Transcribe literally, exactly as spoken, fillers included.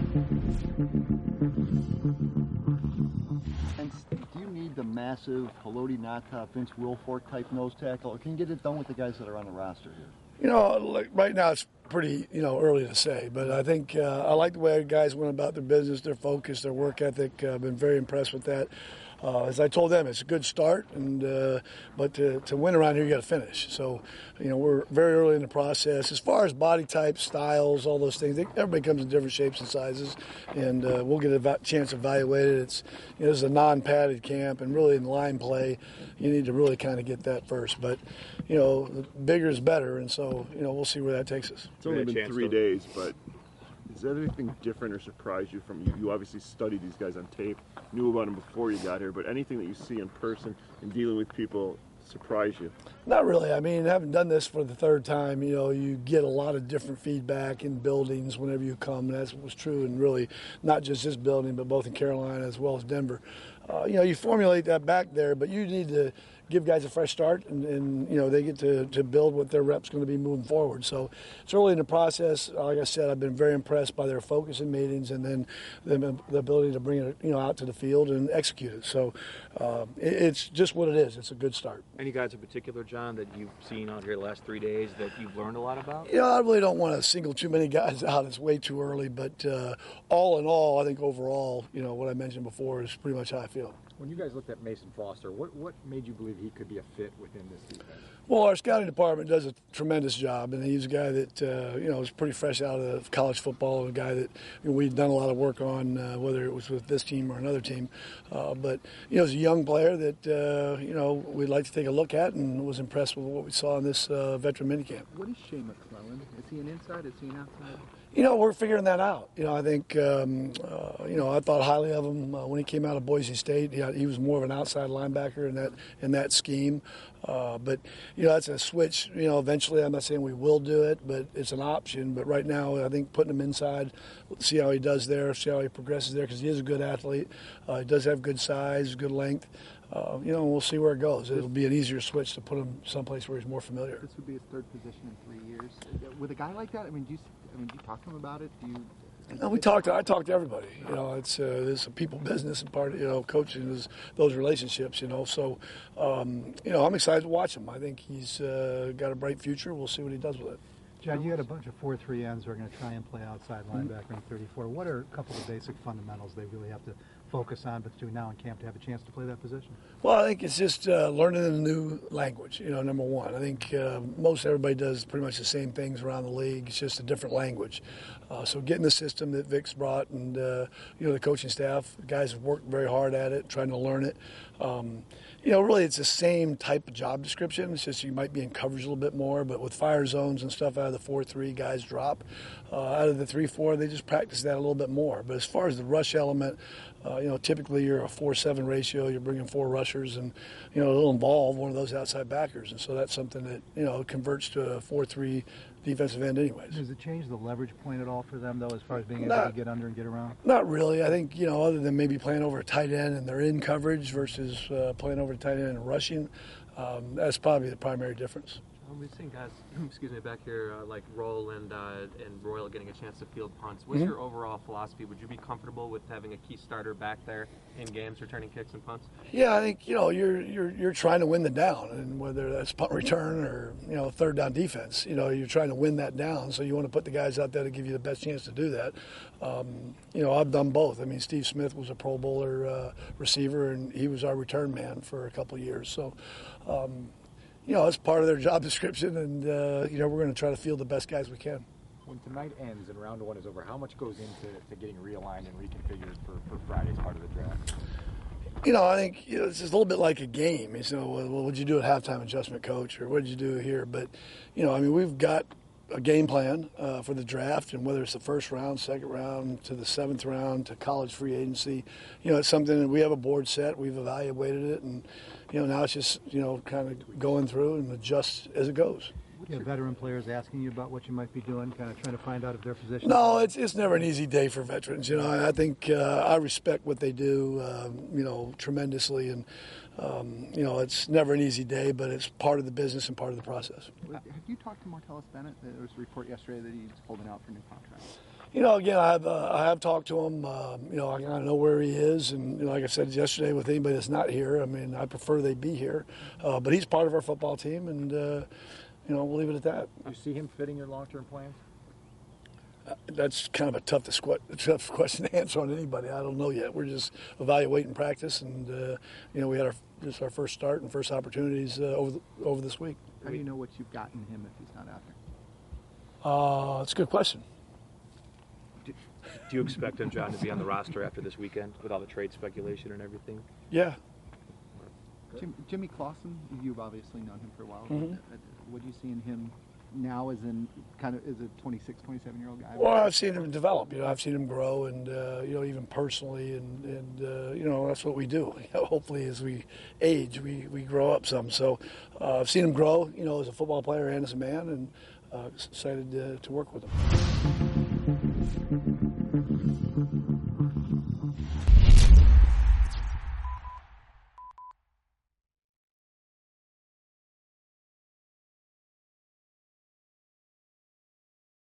And do you need the massive Haloti Ngata, Vince Wilfork type nose tackle, or can you get it done with the guys that are on the roster here? You know, like right now it's pretty, you know, early to say, but I think uh, I like the way guys went about their business, their focus, their work ethic. Uh, I've been very impressed with that. Uh, as I told them, it's a good start, and uh, but to, to win around here, you got to finish. So, you know, we're very early in the process. As far as body types, styles, all those things, they, everybody comes in different shapes and sizes, and uh, we'll get a va- chance to evaluate it. It's, you know, this is a non-padded camp, and really in line play, you need to really kind of get that first. But, you know, bigger is better, and so, you know, we'll see where that takes us. It's only been three days, but is there anything different or surprised you from you? You obviously studied these guys on tape, knew about them before you got here, but anything that you see in person and dealing with people surprise you? Not really. I mean, having done this for the third time, you know, you get a lot of different feedback in buildings whenever you come, and that was true in really not just this building, but both in Carolina as well as Denver. Uh, you know, you formulate that back there, but you need to give guys a fresh start, and, and you know, they get to, to build what their rep's going to be moving forward. So it's early in the process. Like I said, I've been very impressed by their focus in meetings, and then the, the ability to bring it, you know, out to the field and execute it. So uh, it, it's just what it is. It's a good start. Any guys in particular, John, that you've seen out here the last three days that you've learned a lot about? You know, I really don't want to single too many guys out. It's way too early. But uh, all in all, I think overall, you know, what I mentioned before is pretty much how I feel. When you guys looked at Mason Foster, what, what made you believe he could be a fit within this defense? Well, our scouting department does a tremendous job, and he's a guy that, uh, you know, is pretty fresh out of college football, and a guy that you know, we've done a lot of work on, uh, whether it was with this team or another team. Uh, but, you know, he's a young player that, uh, you know, we'd like to take a look at, and was impressed with what we saw in this uh, veteran minicamp. What is Shea McClellan? Is he an inside? Is he an outside? You know, we're figuring that out. You know, I think, um, uh, you know, I thought highly of him uh, when he came out of Boise State. He, he was more of an outside linebacker in that in that scheme. Uh, but, you know, that's a switch. You know, eventually, I'm not saying we will do it, but it's an option. But right now, I think putting him inside, see how he does there, see how he progresses there, because he is a good athlete. Uh, he does have good size, good length. Uh, you know, we'll see where it goes. It'll be an easier switch to put him someplace where he's more familiar. This would be his third position in three years. With a guy like that, I mean, do you, I mean, do you talk to him about it? Do you? No, we talked. I talk to everybody. You know, it's uh, it's a people business, and part of you know coaching is those relationships. You know, so um, you know I'm excited to watch him. I think he's uh, got a bright future. We'll see what he does with it. John, you had a bunch of four three ends who are going to try and play outside linebacker in thirty-four. What are a couple of the basic fundamentals they really have to focus on, but do now in camp to have a chance to play that position? Well, I think it's just uh, learning a new language, you know, number one. I think uh, most everybody does pretty much the same things around the league. It's just a different language. Uh, so getting the system that Vic's brought and, uh, you know, the coaching staff, the guys have worked very hard at it, trying to learn it. Um, you know, really it's the same type of job description. It's just you might be in coverage a little bit more, but with fire zones and stuff out of the four three, guys drop. Uh, out of the three four, they just practice that a little bit more. But as far as the rush element, Uh, you know, typically you're a four seven ratio, you're bringing four rushers, and, you know, it'll involve one of those outside backers. And so that's something that, you know, converts to a four three defensive end anyways. Does it change the leverage point at all for them, though, as far as being able not, to get under and get around? Not really. I think, you know, other than maybe playing over a tight end and they're in coverage versus uh, playing over a tight end and rushing, um, that's probably the primary difference. Um, we've seen guys, excuse me, back here uh, like Roll and uh, and Royal getting a chance to field punts. What's mm-hmm. your overall philosophy? Would you be comfortable with having a key starter back there in games, returning kicks and punts? Yeah, I think you know you're you're you're trying to win the down, and whether that's punt return or you know third down defense, you know you're trying to win that down. So you want to put the guys out there to give you the best chance to do that. Um, you know, I've done both. I mean, Steve Smith was a Pro Bowler uh, receiver, and he was our return man for a couple of years. So. Um, You know, it's part of their job description, and, uh, you know, we're going to try to field the best guys we can. When tonight ends and round one is over, how much goes into to getting realigned and reconfigured for, for Friday's part of the draft? You know, I think you know, it's just a little bit like a game. You know, well, what did you do at halftime, adjustment coach, or what did you do here? But, you know, I mean, we've got a game plan uh, for the draft, and whether it's the first round, second round, to the seventh round, to college free agency, you know, it's something that we have a board set. We've evaluated it, and, you know, now it's just, you know, kind of going through and adjust as it goes. You have veteran players asking you about what you might be doing, kind of trying to find out if their position. No, it's it's never an easy day for veterans. You know, I think uh, I respect what they do, um, you know, tremendously, and um, you know, it's never an easy day, but it's part of the business and part of the process. Have you talked to Martellus Bennett? There was a report yesterday that he's holding out for a new contract. You know, again, I have uh, I have talked to him. Um, you know, I kind of know where he is, and you know, like I said yesterday, with anybody that's not here, I mean, I prefer they be here. Uh, but he's part of our football team, and uh, you know, we'll leave it at that. Do you see him fitting your long-term plans? Uh, that's kind of a tough, to squ- tough question to answer on anybody. I don't know yet. We're just evaluating practice, and uh, you know, we had our just our first start and first opportunities uh, over the, over this week. How do you know what you've gotten him if he's not out there? Uh, it's a good question. Do, do you expect him, John, to be on the roster after this weekend with all the trade speculation and everything? Yeah. Jim, Jimmy Clausen, you've obviously known him for a while. Mhm. Uh, What do you see in him now as in kind of as a twenty-six, twenty-seven-year-old guy? Well, I've seen him develop. You know, I've seen him grow, and uh, you know, even personally, and and uh, you know, that's what we do. You know, hopefully, as we age, we, we grow up some. So, uh, I've seen him grow. You know, as a football player and as a man, and uh, excited to, to work with him.